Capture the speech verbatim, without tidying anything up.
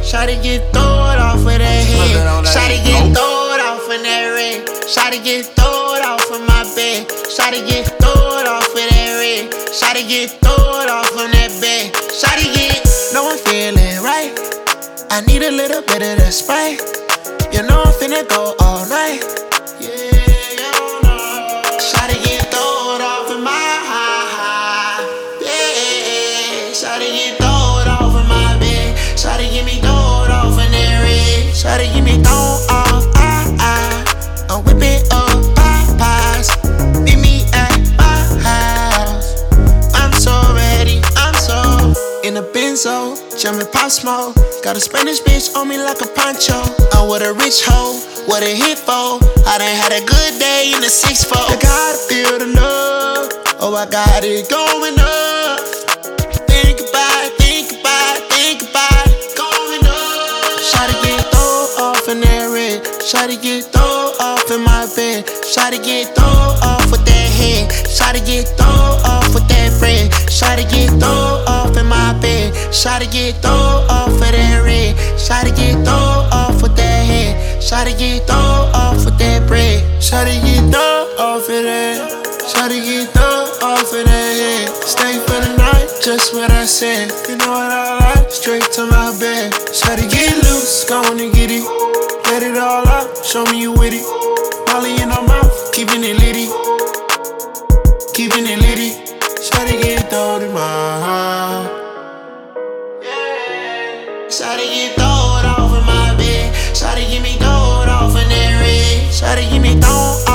Shawty get throwed off with that head. Shawty get throwed off in that red. Shawty get throwed off in my bed. Shawty get throwed off with that red. Shawty get throwed off on that bed. Shawty get, no I'm feeling right. I need a little bit of that Sprite. You know I'm finna go all night. Yeah, you know. Shawty get throwed off in my high. Yeah, shawty get throwed off in my bed. Shawty get me throwed off in that red. Shawty get me thrown off. Ah, ah. I'm whipping up Popeyes. Meet me at my house. I'm so ready. I'm so in a benzo, jumping pop smoke. Got a Spanish bitch on me like a poncho. I'm with a rich hoe, what a hit for. I done had a good day in the six four. I gotta feel the love, oh I got it going up. Think about it, think about it, think about it, going up. Shawty get thrown off in that red. Shawty get thrown off in my bed. Shawty get thrown off with that head. Shawty get thrown off with that bread. Shawty get thrown off in my bed. Shawty get thrown off with that red. Shawty get thrown off with that head. Shawty get thrown off with that bread. Shawty get thrown off of that. Shawty get thrown off of that head. Stay for the night, just what I said. You know what I like? Straight to my bed. Shawty get loose, go on and get it. Let it all out, show me you with it. Molly in her mouth, keeping it litty. Keeping it litty. Shawty get thrown in my heart. Shawty get throwed off in my bed. Shawty get me throwed off in that red. Shawty get me thrown